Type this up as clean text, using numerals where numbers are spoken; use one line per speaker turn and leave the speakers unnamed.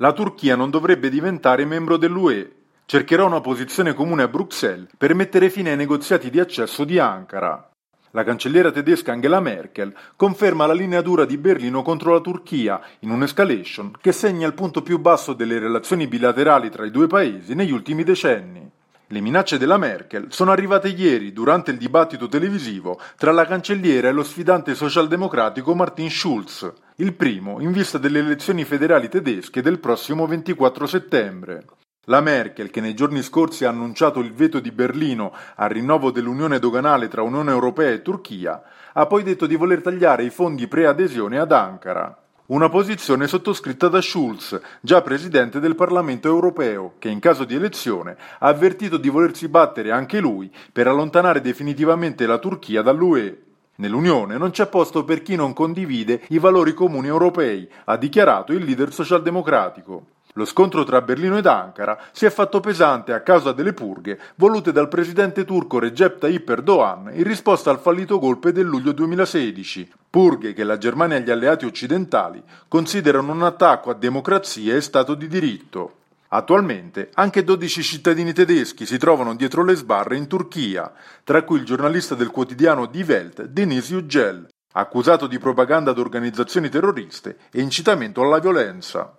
La Turchia non dovrebbe diventare membro dell'UE. Cercherà una posizione comune a Bruxelles per mettere fine ai negoziati di accesso di Ankara. La cancelliera tedesca Angela Merkel conferma la linea dura di Berlino contro la Turchia in un'escalation che segna il punto più basso delle relazioni bilaterali tra i due paesi negli ultimi decenni. Le minacce della Merkel sono arrivate ieri durante il dibattito televisivo tra la cancelliera e lo sfidante socialdemocratico Martin Schulz, il primo in vista delle elezioni federali tedesche del prossimo 24 settembre. La Merkel, che nei giorni scorsi ha annunciato il veto di Berlino al rinnovo dell'unione doganale tra Unione Europea e Turchia, ha poi detto di voler tagliare i fondi preadesione ad Ankara. Una posizione sottoscritta da Schulz, già presidente del Parlamento europeo, che in caso di elezione ha avvertito di volersi battere anche lui per allontanare definitivamente la Turchia dall'UE. Nell'Unione non c'è posto per chi non condivide i valori comuni europei, ha dichiarato il leader socialdemocratico. Lo scontro tra Berlino ed Ankara si è fatto pesante a causa delle purghe volute dal presidente turco Recep Tayyip Erdogan in risposta al fallito golpe del luglio 2016, purghe che la Germania e gli alleati occidentali considerano un attacco a democrazia e Stato di diritto. Attualmente anche 12 cittadini tedeschi si trovano dietro le sbarre in Turchia, tra cui il giornalista del quotidiano Die Welt Deniz Yücel, accusato di propaganda ad organizzazioni terroriste e incitamento alla violenza.